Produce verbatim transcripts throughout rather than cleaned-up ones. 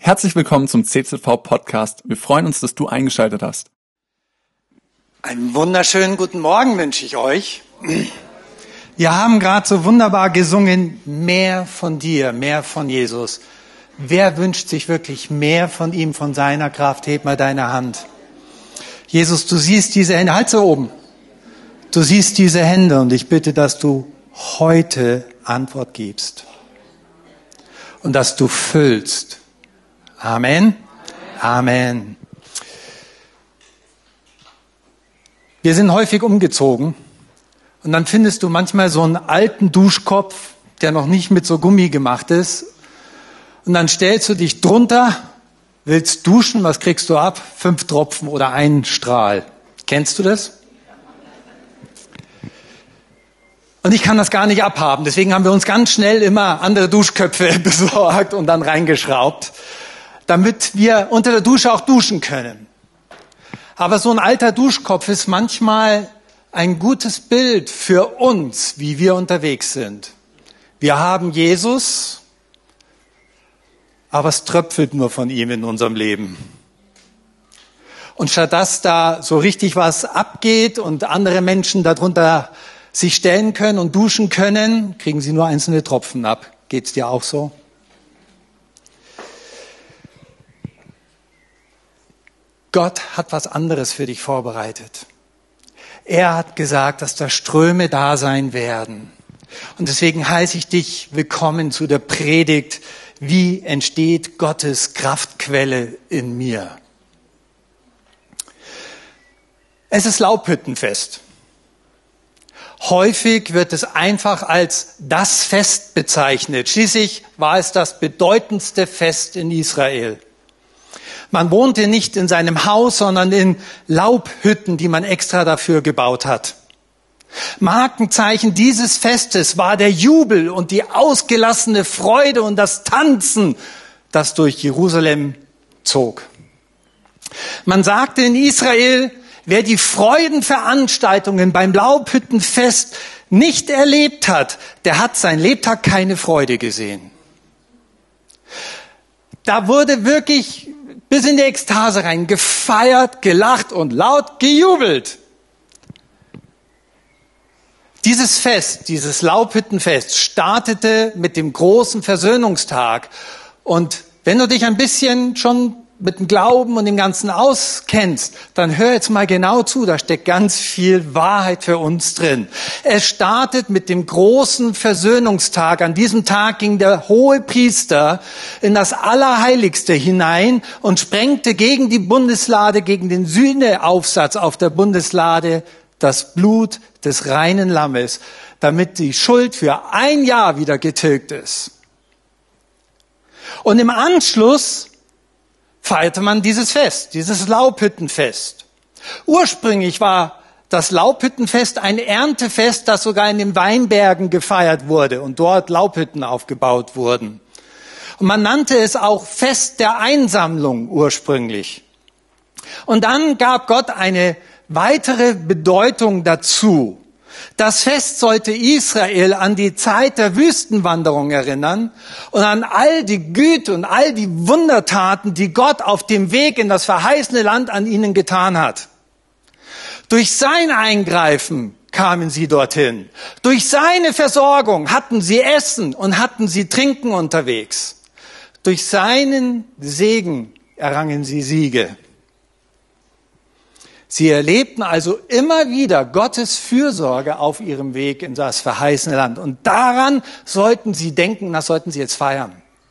Herzlich willkommen zum C Z V-Podcast. Wir freuen uns, dass du eingeschaltet hast. Einen wunderschönen guten Morgen wünsche ich euch. Wir haben gerade so wunderbar gesungen, mehr von dir, mehr von Jesus. Wer wünscht sich wirklich mehr von ihm, von seiner Kraft? Heb mal deine Hand. Jesus, du siehst diese Hände, halt so oben. Du siehst diese Hände und ich bitte, dass du heute Antwort gibst. Und dass du füllst. Amen. Amen. Wir sind häufig umgezogen und dann findest du manchmal so einen alten Duschkopf, der noch nicht mit so Gummi gemacht ist. Und dann stellst du dich drunter, willst duschen, was kriegst du ab? Fünf Tropfen oder einen Strahl. Kennst du das? Und ich kann das gar nicht abhaben. Deswegen haben wir uns ganz schnell immer andere Duschköpfe besorgt und dann reingeschraubt, damit wir unter der Dusche auch duschen können. Aber so ein alter Duschkopf ist manchmal ein gutes Bild für uns, wie wir unterwegs sind. Wir haben Jesus, aber es tröpfelt nur von ihm in unserem Leben. Und statt dass da so richtig was abgeht und andere Menschen darunter sich stellen können und duschen können, kriegen sie nur einzelne Tropfen ab. Geht's dir auch so? Gott hat was anderes für dich vorbereitet. Er hat gesagt, dass da Ströme da sein werden. Und deswegen heiße ich dich willkommen zu der Predigt, wie entsteht Gottes Kraftquelle in mir. Es ist Laubhüttenfest. Häufig wird es einfach als das Fest bezeichnet. Schließlich war es das bedeutendste Fest in Israel. Man wohnte nicht in seinem Haus, sondern in Laubhütten, die man extra dafür gebaut hat. Markenzeichen dieses Festes war der Jubel und die ausgelassene Freude und das Tanzen, das durch Jerusalem zog. Man sagte in Israel, wer die Freudenveranstaltungen beim Laubhüttenfest nicht erlebt hat, der hat sein Lebtag keine Freude gesehen. Da wurde wirklich bis in die Ekstase rein gefeiert, gelacht und laut gejubelt. Dieses Fest, dieses Laubhüttenfest startete mit dem großen Versöhnungstag. Und wenn du dich ein bisschen schon mit dem Glauben und dem Ganzen auskennst, dann hör jetzt mal genau zu, da steckt ganz viel Wahrheit für uns drin. Es startet mit dem großen Versöhnungstag. An diesem Tag ging der Hohepriester in das Allerheiligste hinein und sprengte gegen die Bundeslade, gegen den Sühneaufsatz auf der Bundeslade das Blut des reinen Lammes, damit die Schuld für ein Jahr wieder getilgt ist. Und im Anschluss feierte man dieses Fest, dieses Laubhüttenfest. Ursprünglich war das Laubhüttenfest ein Erntefest, das sogar in den Weinbergen gefeiert wurde und dort Laubhütten aufgebaut wurden. Und man nannte es auch Fest der Einsammlung ursprünglich. Und dann gab Gott eine weitere Bedeutung dazu. Das Fest sollte Israel an die Zeit der Wüstenwanderung erinnern und an all die Güte und all die Wundertaten, die Gott auf dem Weg in das verheißene Land an ihnen getan hat. Durch sein Eingreifen kamen sie dorthin. Durch seine Versorgung hatten sie Essen und hatten sie Trinken unterwegs. Durch seinen Segen errangen sie Siege. Sie erlebten also immer wieder Gottes Fürsorge auf ihrem Weg in das verheißene Land. Und daran sollten sie denken, das sollten sie jetzt feiern.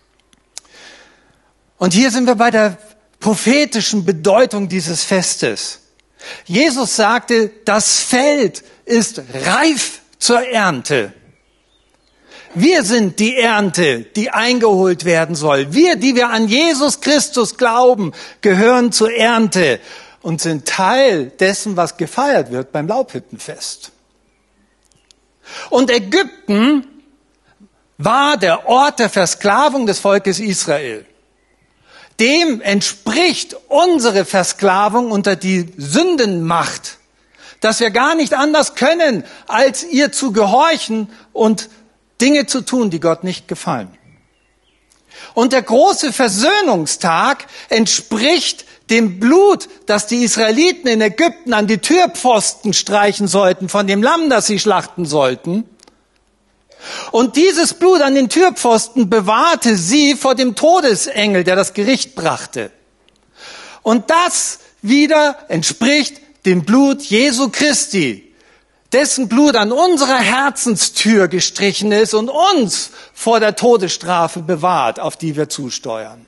Und hier sind wir bei der prophetischen Bedeutung dieses Festes. Jesus sagte, das Feld ist reif zur Ernte. Wir sind die Ernte, die eingeholt werden soll. Wir, die wir an Jesus Christus glauben, gehören zur Ernte und sind Teil dessen, was gefeiert wird beim Laubhüttenfest. Und Ägypten war der Ort der Versklavung des Volkes Israel. Dem entspricht unsere Versklavung unter die Sündenmacht, dass wir gar nicht anders können, als ihr zu gehorchen und Dinge zu tun, die Gott nicht gefallen. Und der große Versöhnungstag entspricht dem Blut, das die Israeliten in Ägypten an die Türpfosten streichen sollten, von dem Lamm, das sie schlachten sollten. Und dieses Blut an den Türpfosten bewahrte sie vor dem Todesengel, der das Gericht brachte. Und das wieder entspricht dem Blut Jesu Christi, dessen Blut an unserer Herzenstür gestrichen ist und uns vor der Todesstrafe bewahrt, auf die wir zusteuern.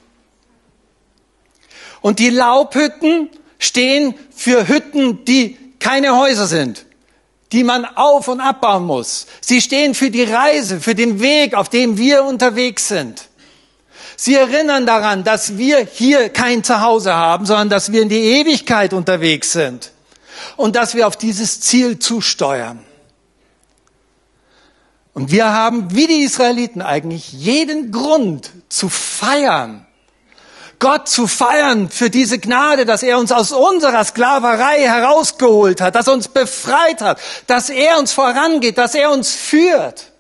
Und die Laubhütten stehen für Hütten, die keine Häuser sind, die man auf- und abbauen muss. Sie stehen für die Reise, für den Weg, auf dem wir unterwegs sind. Sie erinnern daran, dass wir hier kein Zuhause haben, sondern dass wir in die Ewigkeit unterwegs sind und dass wir auf dieses Ziel zusteuern. Und wir haben, wie die Israeliten eigentlich, jeden Grund zu feiern, Gott zu feiern für diese Gnade, dass er uns aus unserer Sklaverei herausgeholt hat, dass er uns befreit hat, dass er uns vorangeht, dass er uns führt.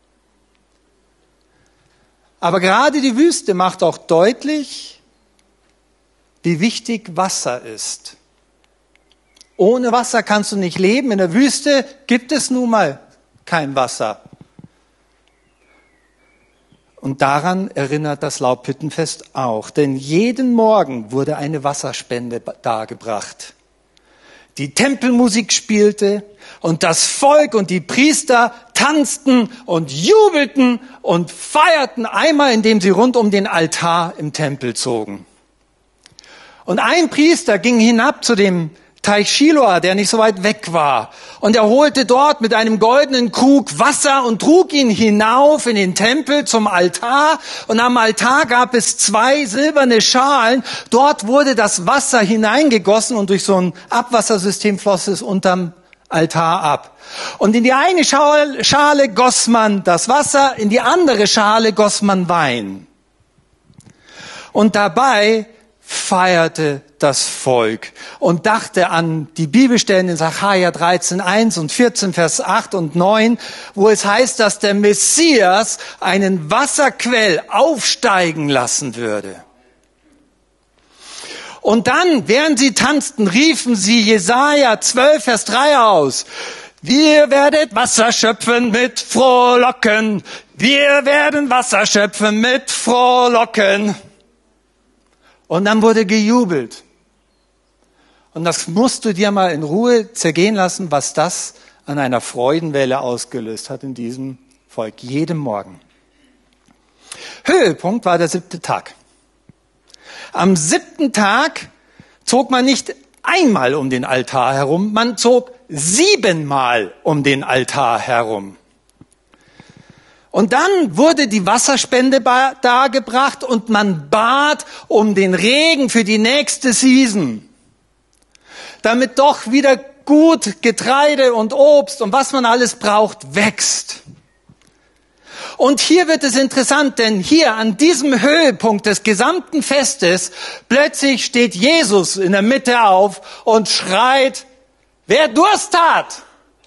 Aber gerade die Wüste macht auch deutlich, wie wichtig Wasser ist. Ohne Wasser kannst du nicht leben. In der Wüste gibt es nun mal kein Wasser. Und daran erinnert das Laubhüttenfest auch. Denn jeden Morgen wurde eine Wasserspende dargebracht. Die Tempelmusik spielte und das Volk und die Priester tanzten und jubelten und feierten einmal, indem sie rund um den Altar im Tempel zogen. Und ein Priester ging hinab zu dem Teich Shiloah, der nicht so weit weg war. Und er holte dort mit einem goldenen Krug Wasser und trug ihn hinauf in den Tempel zum Altar. Und am Altar gab es zwei silberne Schalen. Dort wurde das Wasser hineingegossen und durch so ein Abwassersystem floss es unterm Altar ab. Und in die eine Schale goss man das Wasser, in die andere Schale goss man Wein. Und dabei feierte das Volk und dachte an die Bibelstellen in Sacharja dreizehn eins und vierzehn Vers acht und neun, wo es heißt, dass der Messias einen Wasserquell aufsteigen lassen würde. Und dann, während sie tanzten, riefen sie Jesaja zwölf Vers drei aus. Wir werdet Wasser schöpfen mit Frohlocken. Wir werden Wasser schöpfen mit Frohlocken. Und dann wurde gejubelt. Und das musst du dir mal in Ruhe zergehen lassen, was das an einer Freudenwelle ausgelöst hat in diesem Volk, jedem Morgen. Höhepunkt war der siebte Tag. Am siebten Tag zog man nicht einmal um den Altar herum, man zog siebenmal um den Altar herum. Und dann wurde die Wasserspende dargebracht und man bat um den Regen für die nächste Season, damit doch wieder gut Getreide und Obst und was man alles braucht, wächst. Und hier wird es interessant, denn hier an diesem Höhepunkt des gesamten Festes plötzlich steht Jesus in der Mitte auf und schreit, wer Durst hat,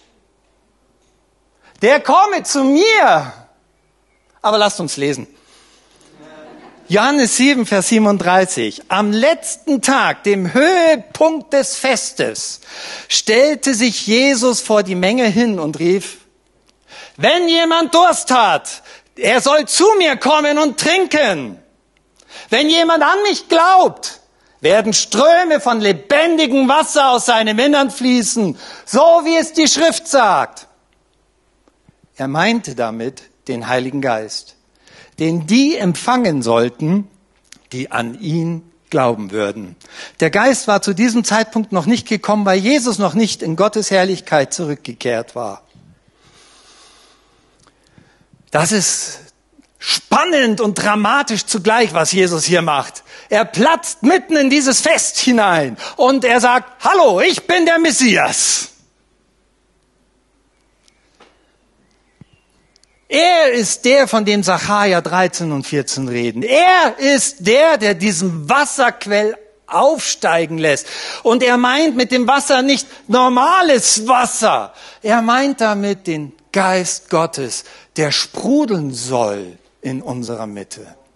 der komme zu mir. Aber lasst uns lesen. Johannes sieben, Vers siebenunddreißig. Am letzten Tag, dem Höhepunkt des Festes, stellte sich Jesus vor die Menge hin und rief, wenn jemand Durst hat, er soll zu mir kommen und trinken. Wenn jemand an mich glaubt, werden Ströme von lebendigem Wasser aus seinem Innern fließen, so wie es die Schrift sagt. Er meinte damit den Heiligen Geist, den die empfangen sollten, die an ihn glauben würden. Der Geist war zu diesem Zeitpunkt noch nicht gekommen, weil Jesus noch nicht in Gottes Herrlichkeit zurückgekehrt war. Das ist spannend und dramatisch zugleich, was Jesus hier macht. Er platzt mitten in dieses Fest hinein und er sagt, hallo, ich bin der Messias. Er ist der, von dem Sacharja dreizehn und vierzehn reden. Er ist der, der diesen Wasserquell aufsteigen lässt. Und er meint mit dem Wasser nicht normales Wasser. Er meint damit den Geist Gottes, der sprudeln soll in unserer Mitte.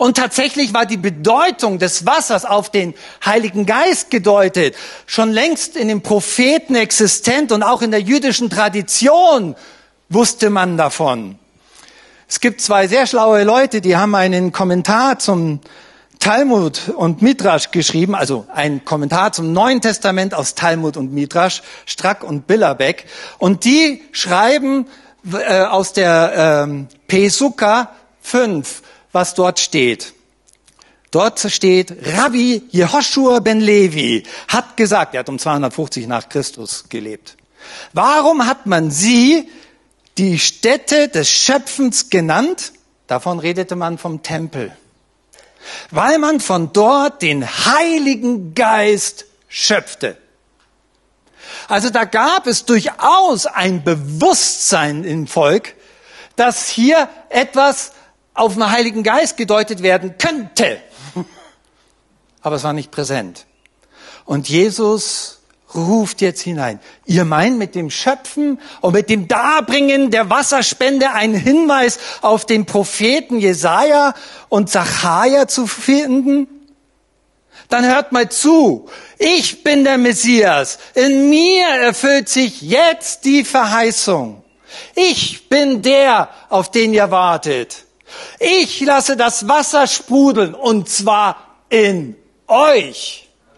Und tatsächlich war die Bedeutung des Wassers auf den Heiligen Geist gedeutet, schon längst in den Propheten existent und auch in der jüdischen Tradition wusste man davon. Es gibt zwei sehr schlaue Leute, die haben einen Kommentar zum Talmud und Midrash geschrieben, also ein Kommentar zum Neuen Testament aus Talmud und Midrash, Strack und Billerbeck. Und die schreiben äh, aus der ähm, Pesuka fünf, was dort steht. Dort steht, Rabbi Jehoshua ben Levi hat gesagt, er hat um zweihundertfünfzig nach Christus gelebt. Warum hat man sie die Stätte des Schöpfens genannt? Davon redete man vom Tempel. Weil man von dort den Heiligen Geist schöpfte. Also da gab es durchaus ein Bewusstsein im Volk, dass hier etwas auf den Heiligen Geist gedeutet werden könnte. Aber es war nicht präsent. Und Jesus ruft jetzt hinein. Ihr meint mit dem Schöpfen und mit dem Darbringen der Wasserspende einen Hinweis auf den Propheten Jesaja und Sacharja zu finden? Dann hört mal zu. Ich bin der Messias. In mir erfüllt sich jetzt die Verheißung. Ich bin der, auf den ihr wartet. Ich lasse das Wasser sprudeln und zwar in euch.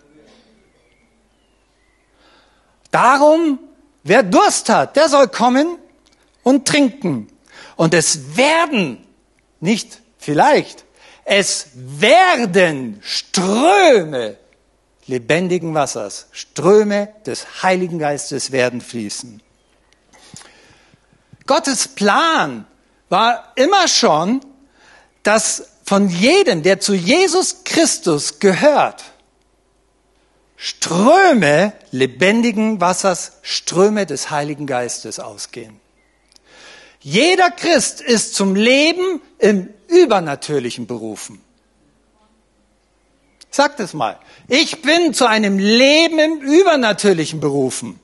Darum, wer Durst hat, der soll kommen und trinken. Und es werden, nicht vielleicht, es werden Ströme lebendigen Wassers, Ströme des Heiligen Geistes werden fließen. Gottes Plan war immer schon, dass von jedem, der zu Jesus Christus gehört, Ströme lebendigen Wassers, Ströme des Heiligen Geistes ausgehen. Jeder Christ ist zum Leben im Übernatürlichen berufen. Sagt es mal. Ich bin zu einem Leben im Übernatürlichen berufen.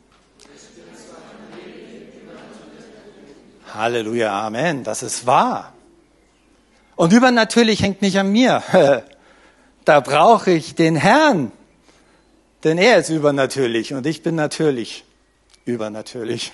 Halleluja, Amen. Das ist wahr. Und übernatürlich hängt nicht an mir. Da brauche ich den Herrn. Denn er ist übernatürlich und ich bin natürlich übernatürlich.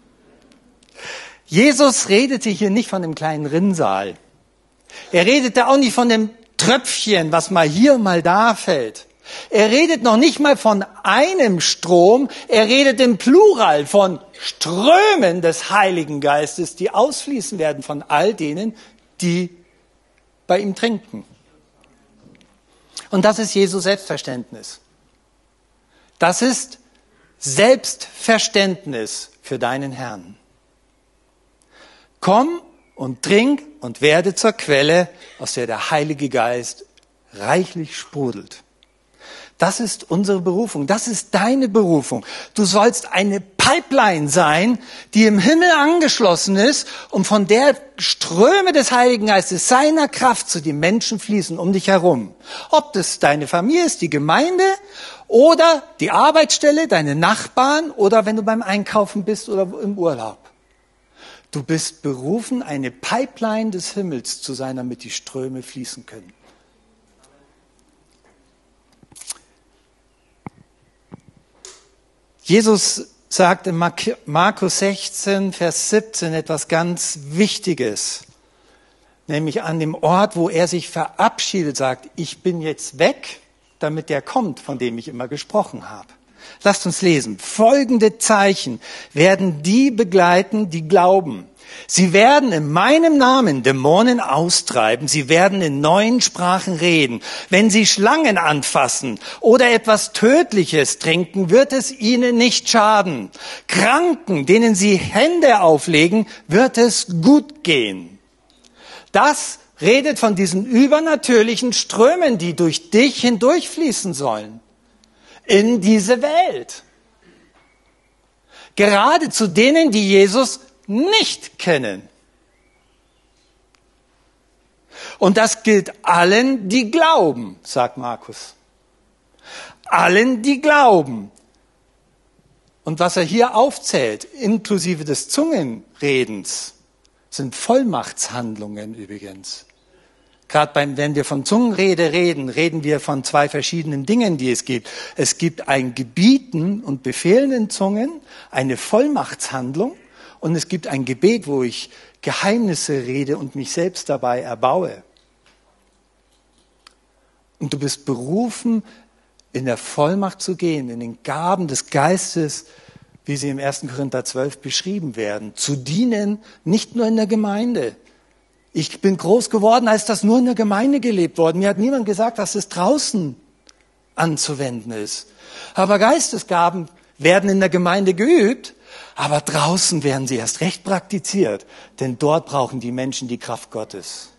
Jesus redete hier nicht von dem kleinen Rinnsal. Er redete auch nicht von dem Tröpfchen, was mal hier und mal da fällt. Er redet noch nicht mal von einem Strom. Er redet im Plural von Strömen des Heiligen Geistes, die ausfließen werden von all denen, die bei ihm trinken. Und das ist Jesu Selbstverständnis. Das ist Selbstverständnis für deinen Herrn. Komm und trink und werde zur Quelle, aus der der Heilige Geist reichlich sprudelt. Das ist unsere Berufung, das ist deine Berufung. Du sollst eine Pipeline sein, die im Himmel angeschlossen ist und von der Ströme des Heiligen Geistes, seiner Kraft zu den Menschen fließen um dich herum. Ob das deine Familie ist, die Gemeinde oder die Arbeitsstelle, deine Nachbarn oder wenn du beim Einkaufen bist oder im Urlaub. Du bist berufen, eine Pipeline des Himmels zu sein, damit die Ströme fließen können. Jesus sagt in Markus sechzehn, Vers siebzehn etwas ganz Wichtiges. Nämlich an dem Ort, wo er sich verabschiedet, sagt, ich bin jetzt weg, damit der kommt, von dem ich immer gesprochen habe. Lasst uns lesen. Folgende Zeichen werden die begleiten, die glauben. Sie werden in meinem Namen Dämonen austreiben. Sie werden in neuen Sprachen reden. Wenn sie Schlangen anfassen oder etwas Tödliches trinken, wird es ihnen nicht schaden. Kranken, denen sie Hände auflegen, wird es gut gehen. Das redet von diesen übernatürlichen Strömen, die durch dich hindurchfließen sollen. In diese Welt. Gerade zu denen, die Jesus nicht kennen. Und das gilt allen, die glauben, sagt Markus. Allen, die glauben. Und was er hier aufzählt, inklusive des Zungenredens, sind Vollmachtshandlungen übrigens. Gerade beim, wenn wir von Zungenrede reden, reden wir von zwei verschiedenen Dingen, die es gibt. Es gibt ein Gebieten und Befehlen in Zungen, eine Vollmachtshandlung, und es gibt ein Gebet, wo ich Geheimnisse rede und mich selbst dabei erbaue. Und du bist berufen, in der Vollmacht zu gehen, in den Gaben des Geistes, wie sie im ersten Korinther zwölf beschrieben werden, zu dienen, nicht nur in der Gemeinde. Ich bin groß geworden, als das nur in der Gemeinde gelebt worden. Mir hat niemand gesagt, dass es draußen anzuwenden ist. Aber Geistesgaben werden in der Gemeinde geübt, aber draußen werden sie erst recht praktiziert, denn dort brauchen die Menschen die Kraft Gottes.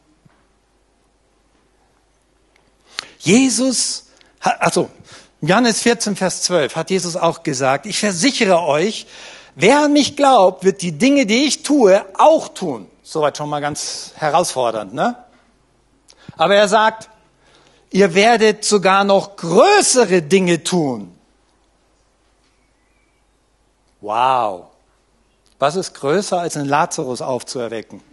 Jesus, also Johannes vierzehn, Vers zwölf hat Jesus auch gesagt, ich versichere euch, wer an mich glaubt, wird die Dinge, die ich tue, auch tun. Soweit schon mal ganz herausfordernd, ne? Aber er sagt, ihr werdet sogar noch größere Dinge tun. Wow. Was ist größer, als einen Lazarus aufzuerwecken?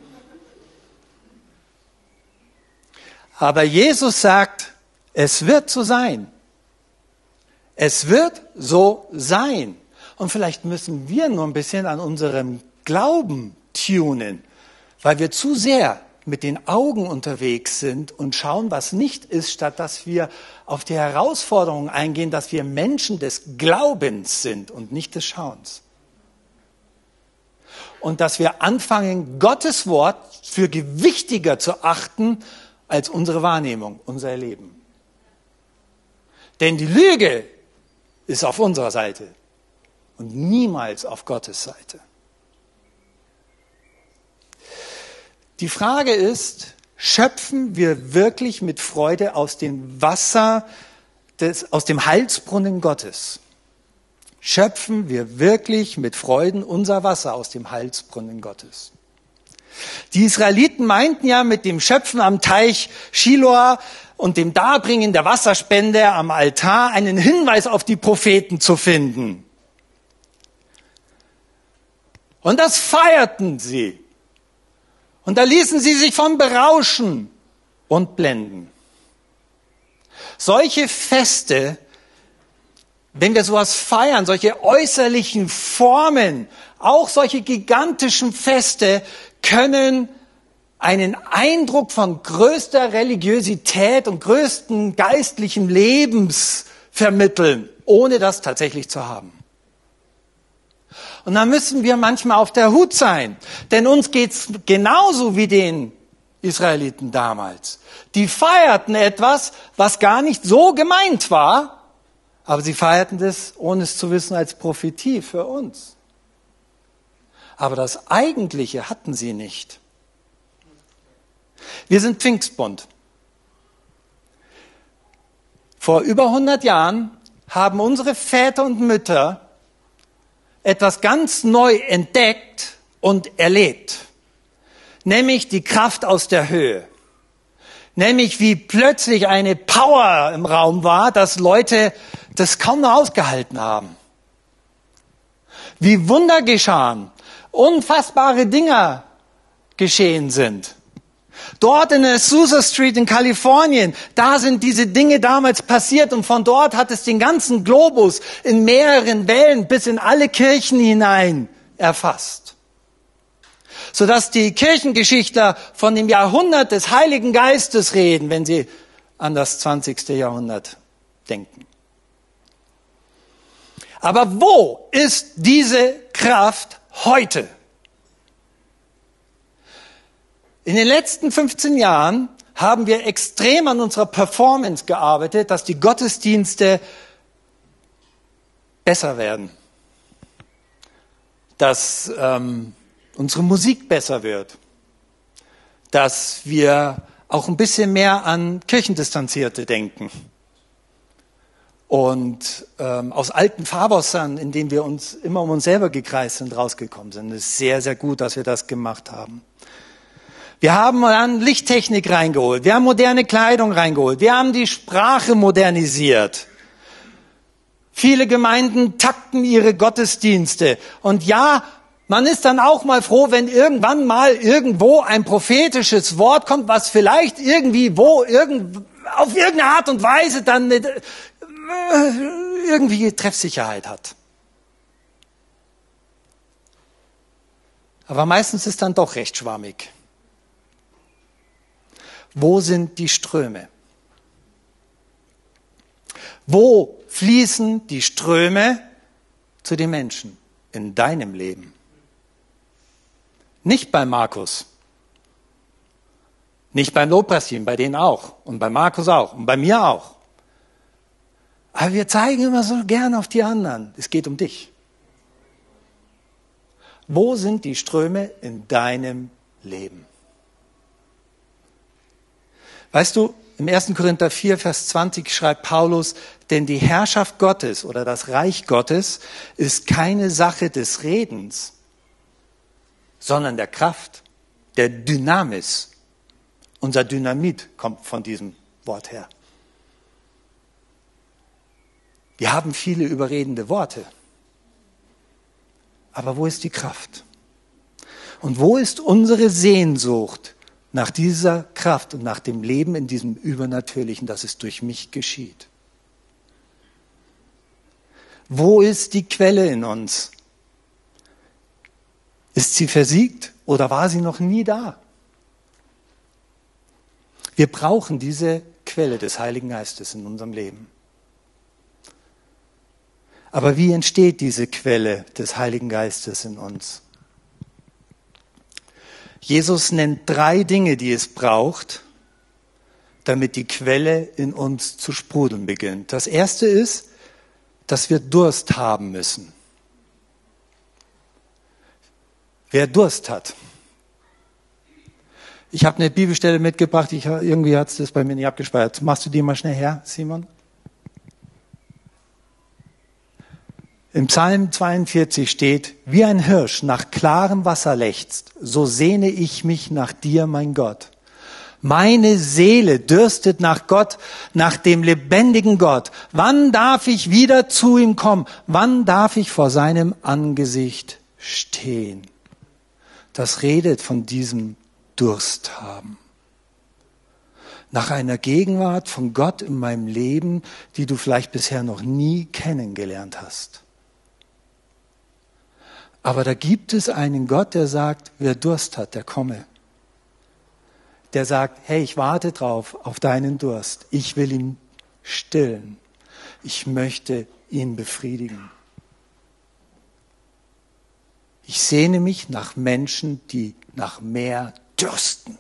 Aber Jesus sagt, es wird so sein. Es wird so sein. Und vielleicht müssen wir nur ein bisschen an unserem Glauben tunen, weil wir zu sehr mit den Augen unterwegs sind und schauen, was nicht ist, statt dass wir auf die Herausforderung eingehen, dass wir Menschen des Glaubens sind und nicht des Schauens. Und dass wir anfangen, Gottes Wort für gewichtiger zu achten als unsere Wahrnehmung, unser Erleben. Denn die Lüge ist auf unserer Seite und niemals auf Gottes Seite. Die Frage ist, schöpfen wir wirklich mit Freude aus dem Wasser, des, aus dem Heilsbrunnen Gottes? Schöpfen wir wirklich mit Freuden unser Wasser aus dem Heilsbrunnen Gottes? Die Israeliten meinten ja mit dem Schöpfen am Teich Shiloah und dem Darbringen der Wasserspende am Altar einen Hinweis auf die Propheten zu finden. Und das feierten sie. Und da ließen sie sich von berauschen und blenden. Solche Feste, wenn wir sowas feiern, solche äußerlichen Formen, auch solche gigantischen Feste, können einen Eindruck von größter Religiosität und größten geistlichen Lebens vermitteln, ohne das tatsächlich zu haben. Und da müssen wir manchmal auf der Hut sein, denn uns geht's genauso wie den Israeliten damals. Die feierten etwas, was gar nicht so gemeint war, aber sie feierten das, ohne es zu wissen, als Prophetie für uns. Aber das Eigentliche hatten sie nicht. Wir sind Pfingstbund. Vor über hundert Jahren haben unsere Väter und Mütter etwas ganz neu entdeckt und erlebt. Nämlich die Kraft aus der Höhe. Nämlich wie plötzlich eine Power im Raum war, dass Leute das kaum noch ausgehalten haben. Wie Wunder geschahen, unfassbare Dinge geschehen sind. Dort in der Azusa Street in Kalifornien, da sind diese Dinge damals passiert und von dort hat es den ganzen Globus in mehreren Wellen bis in alle Kirchen hinein erfasst. Sodass die Kirchengeschichtler von dem Jahrhundert des Heiligen Geistes reden, wenn sie an das zwanzigste Jahrhundert denken. Aber wo ist diese Kraft heute? In den letzten fünfzehn Jahren haben wir extrem an unserer Performance gearbeitet, dass die Gottesdienste besser werden, dass ähm, unsere Musik besser wird, dass wir auch ein bisschen mehr an Kirchendistanzierte denken und ähm, aus alten Fahrwassern, in denen wir uns immer um uns selber gekreist sind, rausgekommen sind. Es ist sehr, sehr gut, dass wir das gemacht haben. Wir haben dann Lichttechnik reingeholt, wir haben moderne Kleidung reingeholt, wir haben die Sprache modernisiert. Viele Gemeinden takten ihre Gottesdienste. Und ja, Man ist dann auch mal froh, wenn irgendwann mal irgendwo ein prophetisches Wort kommt, was vielleicht irgendwie wo irgend, auf irgendeine Art und Weise dann mit, äh, irgendwie Treffsicherheit hat. Aber meistens ist dann doch recht schwammig. Wo sind die Ströme? Wo fließen die Ströme zu den Menschen in deinem Leben? Nicht bei Markus. Nicht beim Lobpreisteam, bei denen auch. Und bei Markus auch. Und bei mir auch. Aber wir zeigen immer so gerne auf die anderen. Es geht um dich. Wo sind die Ströme in deinem Leben? Weißt du, im ersten Korinther vier, Vers zwanzig schreibt Paulus, denn die Herrschaft Gottes oder das Reich Gottes ist keine Sache des Redens, sondern der Kraft, der Dynamis. Unser Dynamit kommt von diesem Wort her. Wir haben viele überredende Worte. Aber wo ist die Kraft? Und wo ist unsere Sehnsucht nach dieser Kraft und nach dem Leben in diesem Übernatürlichen, dass es durch mich geschieht? Wo ist die Quelle in uns? Ist sie versiegt oder war sie noch nie da? Wir brauchen diese Quelle des Heiligen Geistes in unserem Leben. Aber wie entsteht diese Quelle des Heiligen Geistes in uns? Jesus nennt drei Dinge, die es braucht, damit die Quelle in uns zu sprudeln beginnt. Das erste ist, dass wir Durst haben müssen. Wer Durst hat. Ich habe eine Bibelstelle mitgebracht, ich, irgendwie hat es das bei mir nicht abgespeichert. Machst du die mal schnell her, Simon? Im Psalm zweiundvierzig steht, wie ein Hirsch nach klarem Wasser lechzt, so sehne ich mich nach dir, mein Gott. Meine Seele dürstet nach Gott, nach dem lebendigen Gott. Wann darf ich wieder zu ihm kommen? Wann darf ich vor seinem Angesicht stehen? Das redet von diesem Durst haben. Nach einer Gegenwart von Gott in meinem Leben, die du vielleicht bisher noch nie kennengelernt hast. Aber da gibt es einen Gott, der sagt, wer Durst hat, der komme. Der sagt, hey, ich warte drauf, auf deinen Durst. Ich will ihn stillen. Ich möchte ihn befriedigen. Ich sehne mich nach Menschen, die nach mehr dürsten.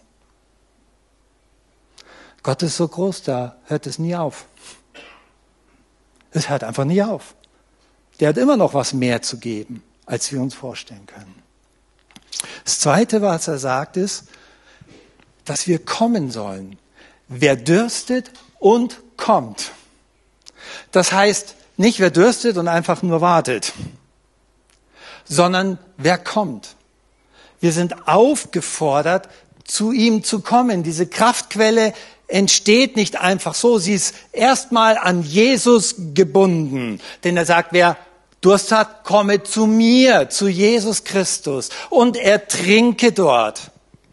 Gott ist so groß, da hört es nie auf. Es hört einfach nie auf. Der hat immer noch was mehr zu geben, als wir uns vorstellen können. Das Zweite, was er sagt, ist, dass wir kommen sollen. Wer dürstet und kommt. Das heißt, nicht wer dürstet und einfach nur wartet, sondern wer kommt. Wir sind aufgefordert, zu ihm zu kommen. Diese Kraftquelle entsteht nicht einfach so. Sie ist erstmal an Jesus gebunden. Denn er sagt, wer Durst hat, komme zu mir, zu Jesus Christus. Und er trinke dort.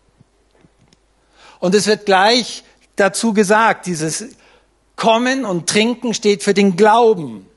Und es wird gleich dazu gesagt, dieses Kommen und Trinken steht für den Glauben.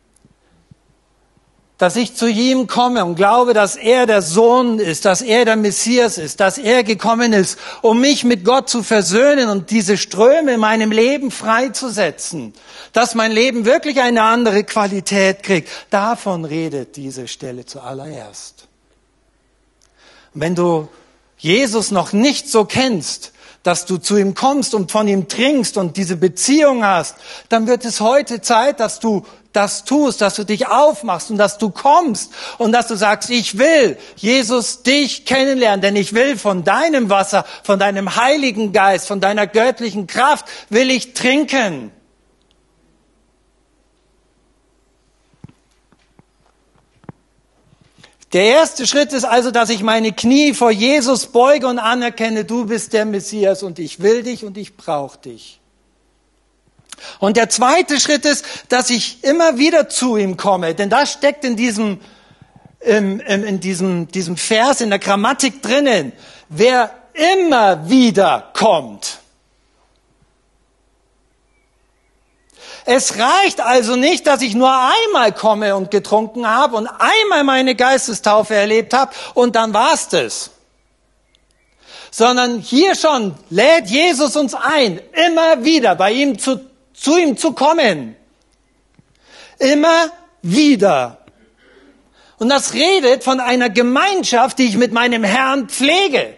Dass ich zu ihm komme und glaube, dass er der Sohn ist, dass er der Messias ist, dass er gekommen ist, um mich mit Gott zu versöhnen und diese Ströme in meinem Leben freizusetzen. Dass mein Leben wirklich eine andere Qualität kriegt. Davon redet diese Stelle zuallererst. Und wenn du Jesus noch nicht so kennst, dass du zu ihm kommst und von ihm trinkst und diese Beziehung hast, dann wird es heute Zeit, dass du das tust, dass du dich aufmachst und dass du kommst und dass du sagst, ich will, Jesus, dich kennenlernen, denn ich will von deinem Wasser, von deinem Heiligen Geist, von deiner göttlichen Kraft, will ich trinken. Der erste Schritt ist also, dass ich meine Knie vor Jesus beuge und anerkenne, du bist der Messias und ich will dich und ich brauche dich. Und der zweite Schritt ist, dass ich immer wieder zu ihm komme, denn das steckt in diesem, im, im, in diesem, diesem Vers in der Grammatik drinnen. Wer immer wieder kommt. Es reicht also nicht, dass ich nur einmal komme und getrunken habe und einmal meine Geistestaufe erlebt habe und dann war's das. Sondern hier schon lädt Jesus uns ein, immer wieder bei ihm zu, zu ihm zu kommen. Immer wieder. Und das redet von einer Gemeinschaft, die ich mit meinem Herrn pflege.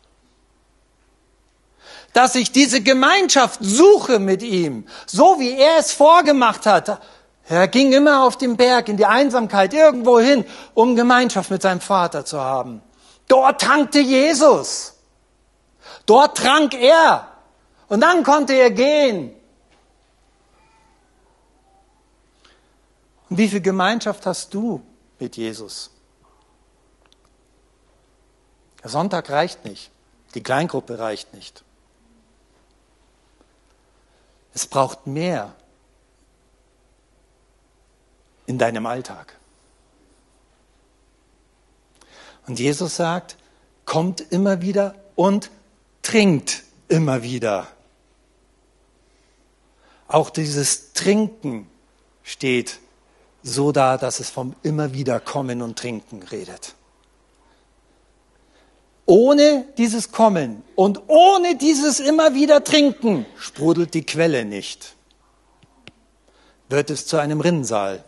Dass ich diese Gemeinschaft suche mit ihm, so wie er es vorgemacht hat. Er ging immer auf den Berg, in die Einsamkeit, irgendwo hin, um Gemeinschaft mit seinem Vater zu haben. Dort tankte Jesus. Dort trank er. Und dann konnte er gehen. Und wie viel Gemeinschaft hast du mit Jesus? Der Sonntag reicht nicht. Die Kleingruppe reicht nicht. Es braucht mehr in deinem Alltag. Und Jesus sagt, kommt immer wieder und trinkt immer wieder. Auch dieses Trinken steht so da, dass es vom immer wieder kommen und trinken redet. Ohne dieses Kommen und ohne dieses immer wieder Trinken sprudelt die Quelle nicht. Wird es zu einem Rinnsal.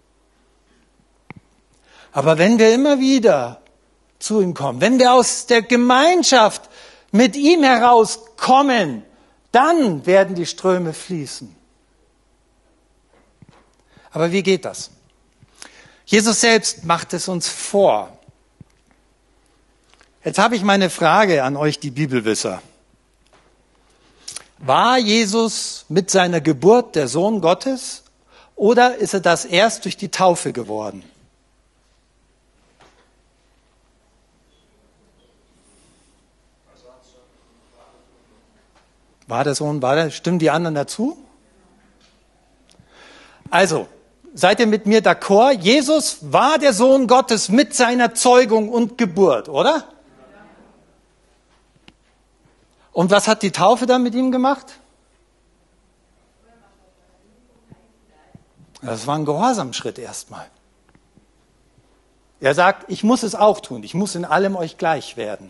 Aber wenn wir immer wieder zu ihm kommen, wenn wir aus der Gemeinschaft mit ihm herauskommen, dann werden die Ströme fließen. Aber wie geht das? Jesus selbst macht es uns vor. Jetzt habe ich meine Frage an euch, die Bibelwisser. War Jesus mit seiner Geburt der Sohn Gottes oder ist er das erst durch die Taufe geworden? War der Sohn, war der, stimmen die anderen dazu? Also, seid ihr mit mir d'accord? Jesus war der Sohn Gottes mit seiner Zeugung und Geburt, oder? Und was hat die Taufe dann mit ihm gemacht? Das war ein Gehorsamschritt erstmal. Er sagt, ich muss es auch tun, ich muss in allem euch gleich werden.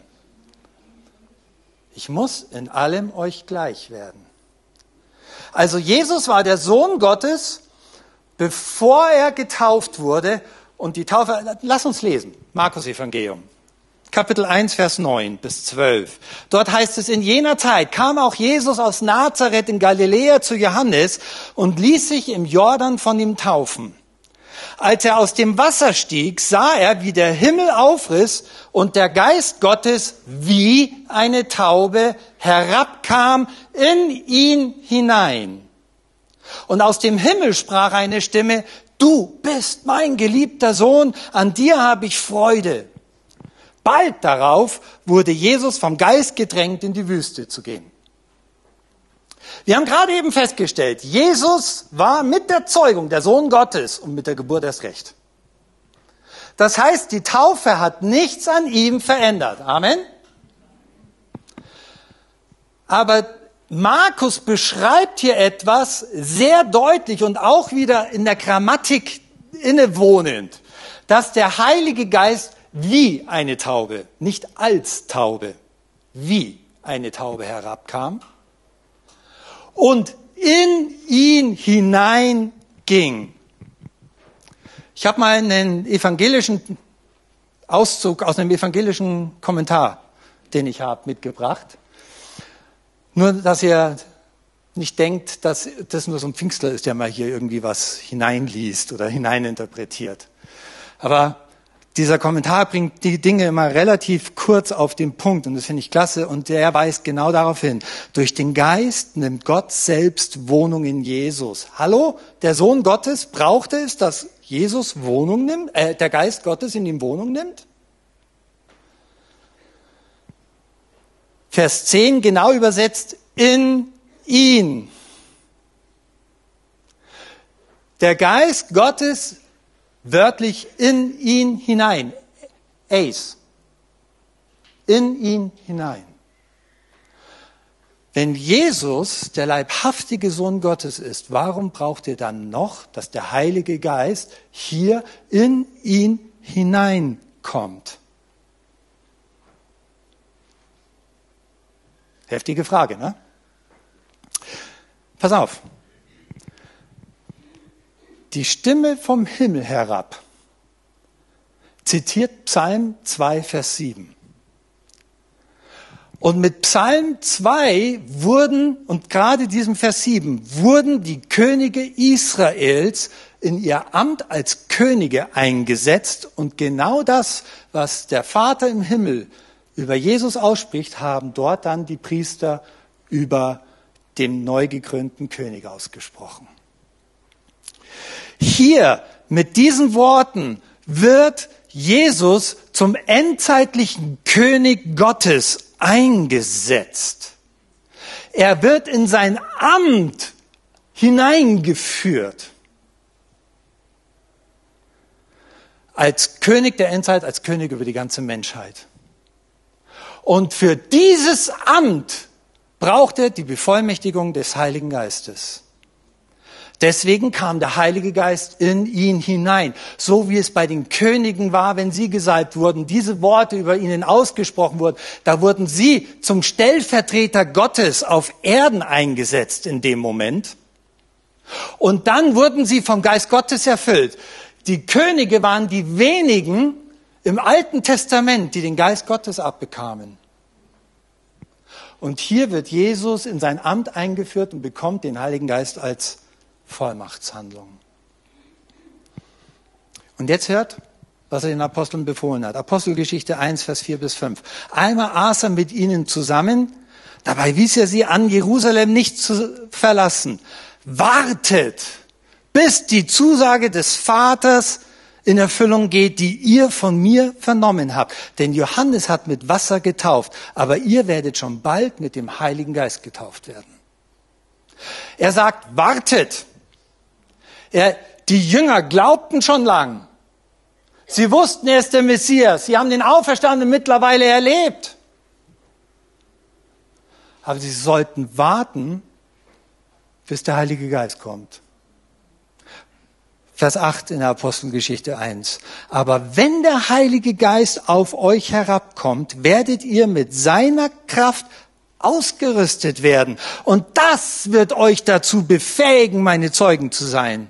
Ich muss in allem euch gleich werden. Also Jesus war der Sohn Gottes, bevor er getauft wurde. Und die Taufe, lass uns lesen, Markus Evangelium. Kapitel eins, Vers neun bis zwölf. Dort heißt es, in jener Zeit kam auch Jesus aus Nazareth in Galiläa zu Johannes und ließ sich im Jordan von ihm taufen. Als er aus dem Wasser stieg, sah er, wie der Himmel aufriss und der Geist Gottes wie eine Taube herabkam in ihn hinein. Und aus dem Himmel sprach eine Stimme, du bist mein geliebter Sohn, an dir habe ich Freude. Bald darauf wurde Jesus vom Geist gedrängt, in die Wüste zu gehen. Wir haben gerade eben festgestellt, Jesus war mit der Zeugung der Sohn Gottes und mit der Geburt erst recht. Das heißt, die Taufe hat nichts an ihm verändert. Amen. Aber Markus beschreibt hier etwas sehr deutlich und auch wieder in der Grammatik innewohnend, dass der Heilige Geist wie eine Taube, nicht als Taube, wie eine Taube herabkam und in ihn hineinging. Ich habe mal einen evangelischen Auszug aus einem evangelischen Kommentar, den ich habe, mitgebracht. Nur, dass ihr nicht denkt, dass das nur so ein Pfingstler ist, der mal hier irgendwie was hineinliest oder hineininterpretiert. Aber dieser Kommentar bringt die Dinge immer relativ kurz auf den Punkt und das finde ich klasse und der weist genau darauf hin. Durch den Geist nimmt Gott selbst Wohnung in Jesus. Hallo? Der Sohn Gottes brauchte es, dass Jesus Wohnung nimmt, äh, der Geist Gottes in ihm Wohnung nimmt? Vers zehn genau übersetzt, in ihn. Der Geist Gottes wörtlich in ihn hinein. Eis. In ihn hinein. Wenn Jesus der leibhaftige Sohn Gottes ist, warum braucht ihr dann noch, dass der Heilige Geist hier in ihn hineinkommt? Heftige Frage, ne? Pass auf. Die Stimme vom Himmel herab zitiert Psalm zwei, Vers sieben. Und mit Psalm zwei wurden, und gerade diesem Vers sieben, wurden die Könige Israels in ihr Amt als Könige eingesetzt. Und genau das, was der Vater im Himmel über Jesus ausspricht, haben dort dann die Priester über dem neu gekrönten König ausgesprochen. Hier mit diesen Worten wird Jesus zum endzeitlichen König Gottes eingesetzt. Er wird in sein Amt hineingeführt. Als König der Endzeit, als König über die ganze Menschheit. Und für dieses Amt braucht er die Bevollmächtigung des Heiligen Geistes. Deswegen kam der Heilige Geist in ihn hinein. So wie es bei den Königen war, wenn sie gesalbt wurden, diese Worte über ihnen ausgesprochen wurden, da wurden sie zum Stellvertreter Gottes auf Erden eingesetzt in dem Moment. Und dann wurden sie vom Geist Gottes erfüllt. Die Könige waren die wenigen im Alten Testament, die den Geist Gottes abbekamen. Und hier wird Jesus in sein Amt eingeführt und bekommt den Heiligen Geist als Vollmachtshandlung. Und jetzt hört, was er den Aposteln befohlen hat. Apostelgeschichte eins, Vers vier bis fünf. Einmal aß er mit ihnen zusammen, dabei wies er sie an, Jerusalem nicht zu verlassen. Wartet, bis die Zusage des Vaters in Erfüllung geht, die ihr von mir vernommen habt. Denn Johannes hat mit Wasser getauft, aber ihr werdet schon bald mit dem Heiligen Geist getauft werden. Er sagt, wartet. Er, die Jünger glaubten schon lang. Sie wussten, er ist der Messias. Sie haben den Auferstandenen mittlerweile erlebt. Aber sie sollten warten, bis der Heilige Geist kommt. Vers acht in der Apostelgeschichte eins. Aber wenn der Heilige Geist auf euch herabkommt, werdet ihr mit seiner Kraft ausgerüstet werden. Und das wird euch dazu befähigen, meine Zeugen zu sein.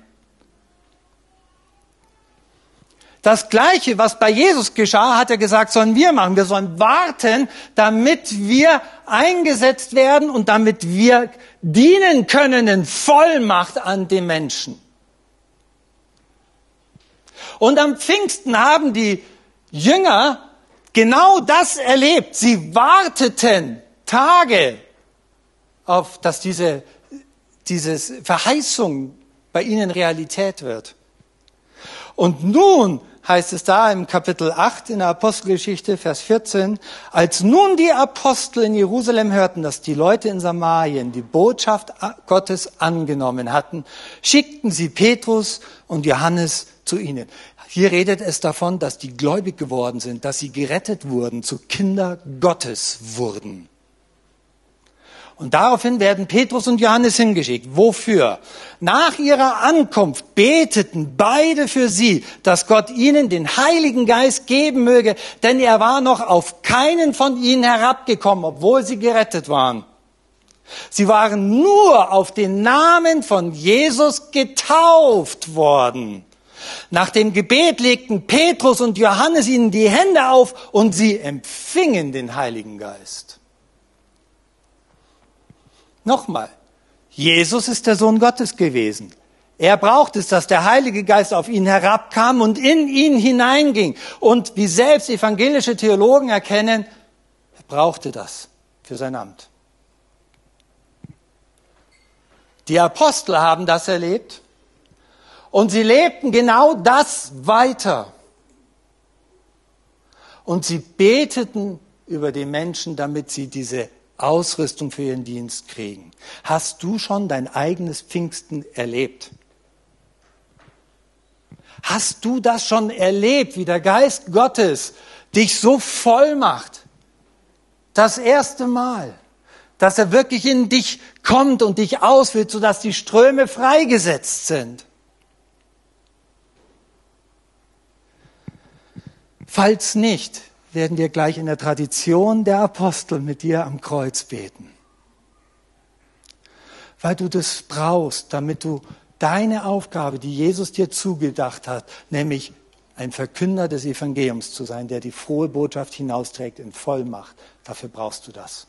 Das Gleiche, was bei Jesus geschah, hat er gesagt, sollen wir machen. Wir sollen warten, damit wir eingesetzt werden und damit wir dienen können in Vollmacht an den Menschen. Und am Pfingsten haben die Jünger genau das erlebt. Sie warteten Tage auf, dass diese, diese Verheißung bei ihnen Realität wird. Und nun heißt es da im Kapitel acht in der Apostelgeschichte, Vers vierzehn, als nun die Apostel in Jerusalem hörten, dass die Leute in Samarien die Botschaft Gottes angenommen hatten, schickten sie Petrus und Johannes zu ihnen. Hier redet es davon, dass die gläubig geworden sind, dass sie gerettet wurden, zu Kinder Gottes wurden. Und daraufhin werden Petrus und Johannes hingeschickt. Wofür? Nach ihrer Ankunft beteten beide für sie, dass Gott ihnen den Heiligen Geist geben möge, denn er war noch auf keinen von ihnen herabgekommen, obwohl sie gerettet waren. Sie waren nur auf den Namen von Jesus getauft worden. Nach dem Gebet legten Petrus und Johannes ihnen die Hände auf und sie empfingen den Heiligen Geist. Nochmal, Jesus ist der Sohn Gottes gewesen. Er braucht es, dass der Heilige Geist auf ihn herabkam und in ihn hineinging. Und wie selbst evangelische Theologen erkennen, er brauchte das für sein Amt. Die Apostel haben das erlebt und sie lebten genau das weiter. Und sie beteten über die Menschen, damit sie diese Ausrüstung für ihren Dienst kriegen. Hast du schon dein eigenes Pfingsten erlebt? Hast du das schon erlebt, wie der Geist Gottes dich so voll macht? Das erste Mal, dass er wirklich in dich kommt und dich auswählt, sodass die Ströme freigesetzt sind. Falls nicht, werden wir gleich in der Tradition der Apostel mit dir am Kreuz beten. Weil du das brauchst, damit du deine Aufgabe, die Jesus dir zugedacht hat, nämlich ein Verkünder des Evangeliums zu sein, der die frohe Botschaft hinausträgt in Vollmacht, dafür brauchst du das.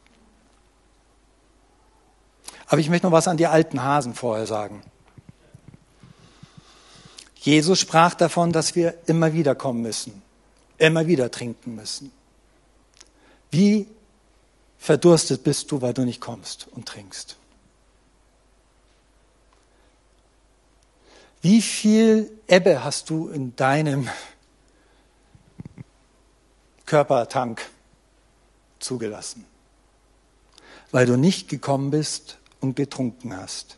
Aber ich möchte noch was an die alten Hasen vorher sagen. Jesus sprach davon, dass wir immer wieder kommen müssen, immer wieder trinken müssen. Wie verdurstet bist du, weil du nicht kommst und trinkst? Wie viel Ebbe hast du in deinem Körpertank zugelassen, weil du nicht gekommen bist und getrunken hast?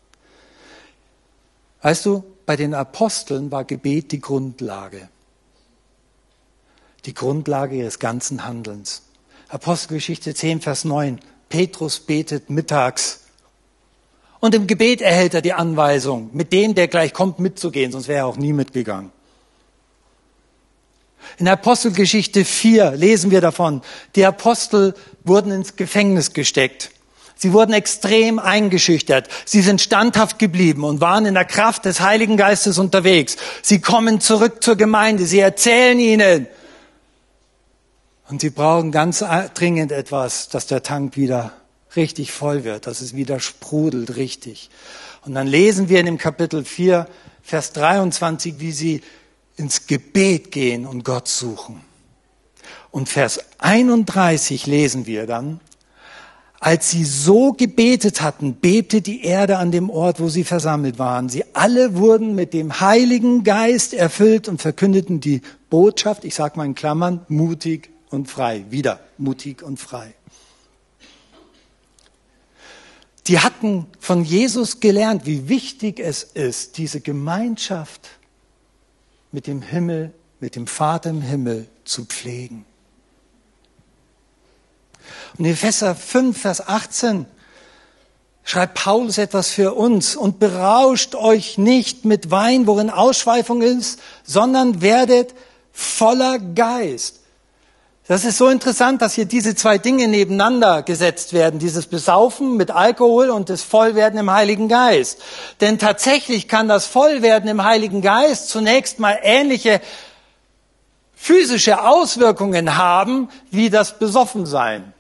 Weißt du, bei den Aposteln war Gebet die Grundlage. Die Grundlage ihres ganzen Handelns. Apostelgeschichte zehn, Vers neun. Petrus betet mittags. Und im Gebet erhält er die Anweisung, mit dem, der gleich kommt, mitzugehen, sonst wäre er auch nie mitgegangen. In Apostelgeschichte vier lesen wir davon, die Apostel wurden ins Gefängnis gesteckt. Sie wurden extrem eingeschüchtert. Sie sind standhaft geblieben und waren in der Kraft des Heiligen Geistes unterwegs. Sie kommen zurück zur Gemeinde. Sie erzählen ihnen. Und sie brauchen ganz dringend etwas, dass der Tank wieder richtig voll wird, dass es wieder sprudelt richtig. Und dann lesen wir in dem Kapitel vier, Vers dreiundzwanzig, wie sie ins Gebet gehen und Gott suchen. Und Vers einunddreißig lesen wir dann, als sie so gebetet hatten, bebte die Erde an dem Ort, wo sie versammelt waren. Sie alle wurden mit dem Heiligen Geist erfüllt und verkündeten die Botschaft, ich sage mal in Klammern, mutig und frei. Wieder mutig und frei. Die hatten von Jesus gelernt, wie wichtig es ist, diese Gemeinschaft mit dem Himmel, mit dem Vater im Himmel zu pflegen. Und in Epheser fünf, Vers achtzehn schreibt Paulus etwas für uns. Und berauscht euch nicht mit Wein, worin Ausschweifung ist, sondern werdet voller Geist. Das ist so interessant, dass hier diese zwei Dinge nebeneinander gesetzt werden. Dieses Besaufen mit Alkohol und das Vollwerden im Heiligen Geist. Denn tatsächlich kann das Vollwerden im Heiligen Geist zunächst mal ähnliche physische Auswirkungen haben, wie das Besoffensein.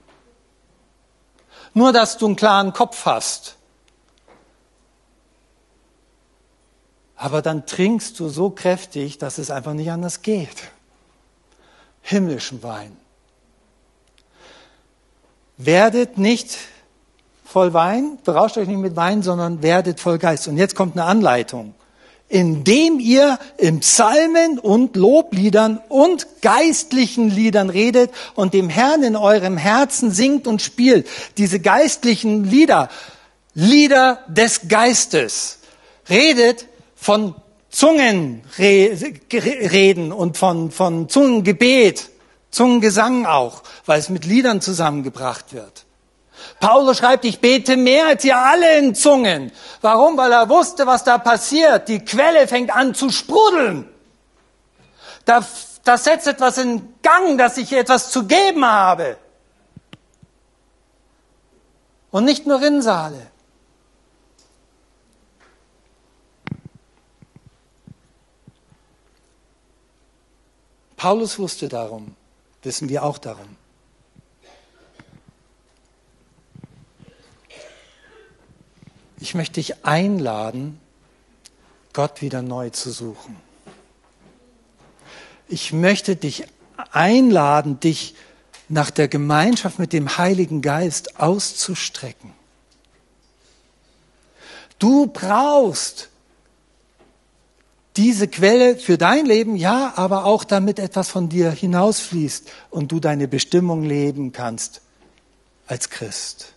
Nur, dass du einen klaren Kopf hast. Aber dann trinkst du so kräftig, dass es einfach nicht anders geht. Himmlischen Wein. Werdet nicht voll Wein, berauscht euch nicht mit Wein, sondern werdet voll Geist. Und jetzt kommt eine Anleitung. Indem ihr in Psalmen und Lobliedern und geistlichen Liedern redet und dem Herrn in eurem Herzen singt und spielt. Diese geistlichen Lieder, Lieder des Geistes. Redet von Zungenreden und von, von Zungengebet, Zungengesang auch, weil es mit Liedern zusammengebracht wird. Paulus schreibt, ich bete mehr als ihr alle in Zungen. Warum? Weil er wusste, was da passiert. Die Quelle fängt an zu sprudeln. Da, da setzt etwas in Gang, dass ich etwas zu geben habe. Und nicht nur Rinnsale. Paulus wusste darum, wissen wir auch darum. Ich möchte dich einladen, Gott wieder neu zu suchen. Ich möchte dich einladen, dich nach der Gemeinschaft mit dem Heiligen Geist auszustrecken. Du brauchst diese Quelle für dein Leben, ja, aber auch damit etwas von dir hinausfließt und du deine Bestimmung leben kannst als Christ.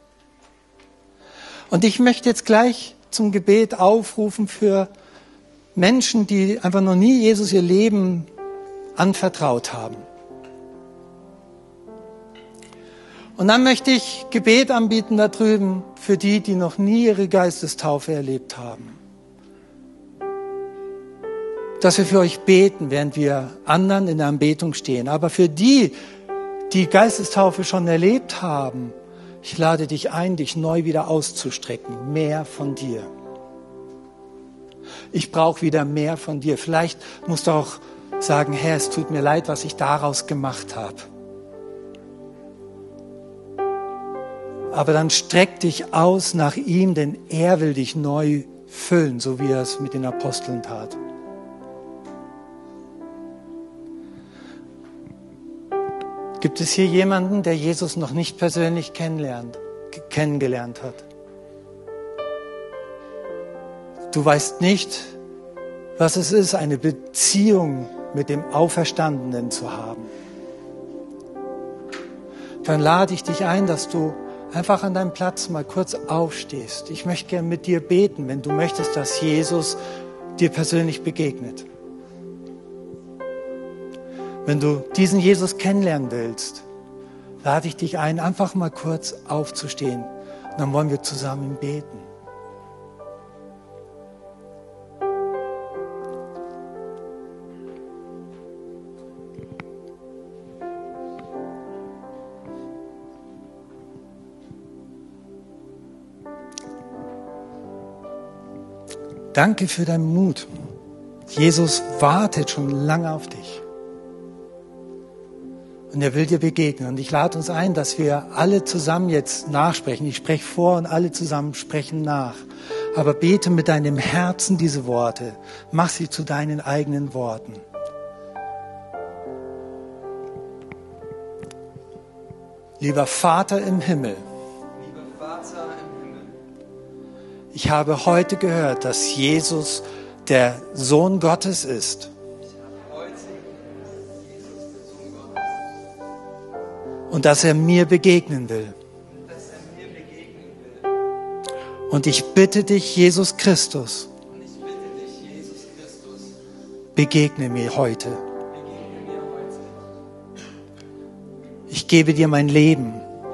Und ich möchte jetzt gleich zum Gebet aufrufen für Menschen, die einfach noch nie Jesus ihr Leben anvertraut haben. Und dann möchte ich Gebet anbieten da drüben für die, die noch nie ihre Geistestaufe erlebt haben. Dass wir für euch beten, während wir anderen in der Anbetung stehen. Aber für die, die Geistestaufe schon erlebt haben, ich lade dich ein, dich neu wieder auszustrecken. Mehr von dir. Ich brauche wieder mehr von dir. Vielleicht musst du auch sagen, Herr, es tut mir leid, was ich daraus gemacht habe. Aber dann streck dich aus nach ihm, denn er will dich neu füllen, so wie er es mit den Aposteln tat. Gibt es hier jemanden, der Jesus noch nicht persönlich kennenlernt, kennengelernt hat? Du weißt nicht, was es ist, eine Beziehung mit dem Auferstandenen zu haben. Dann lade ich dich ein, dass du einfach an deinem Platz mal kurz aufstehst. Ich möchte gerne mit dir beten, wenn du möchtest, dass Jesus dir persönlich begegnet. Wenn du diesen Jesus kennenlernen willst, lade ich dich ein, einfach mal kurz aufzustehen. Und dann wollen wir zusammen beten. Danke für deinen Mut. Jesus wartet schon lange auf dich. Und er will dir begegnen. Und ich lade uns ein, dass wir alle zusammen jetzt nachsprechen. Ich spreche vor und alle zusammen sprechen nach. Aber bete mit deinem Herzen diese Worte. Mach sie zu deinen eigenen Worten. Lieber Vater im Himmel. Lieber Vater im Himmel. Ich habe heute gehört, dass Jesus der Sohn Gottes ist. Und dass er mir begegnen will. Und ich bitte dich, Jesus Christus, begegne mir heute. Ich gebe dir mein Leben.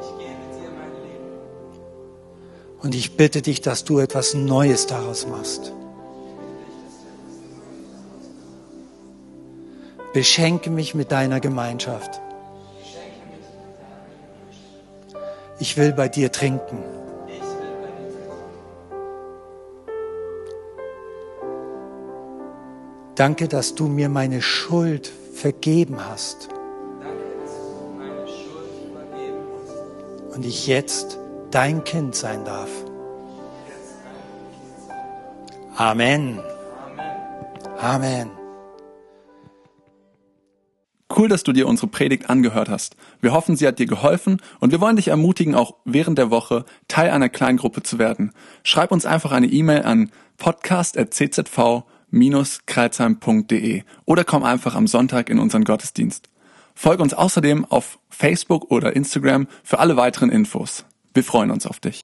Und ich bitte dich, dass du etwas Neues daraus machst. Beschenke mich mit deiner Gemeinschaft. Ich will bei dir trinken. Danke, dass du mir meine Schuld vergeben hast. Und ich jetzt dein Kind sein darf. Amen. Amen. Cool, dass du dir unsere Predigt angehört hast. Wir hoffen, sie hat dir geholfen und wir wollen dich ermutigen, auch während der Woche Teil einer Kleingruppe zu werden. Schreib uns einfach eine E-Mail an podcast at c z v dash kreilsheim punkt d e oder komm einfach am Sonntag in unseren Gottesdienst. Folge uns außerdem auf Facebook oder Instagram für alle weiteren Infos. Wir freuen uns auf dich.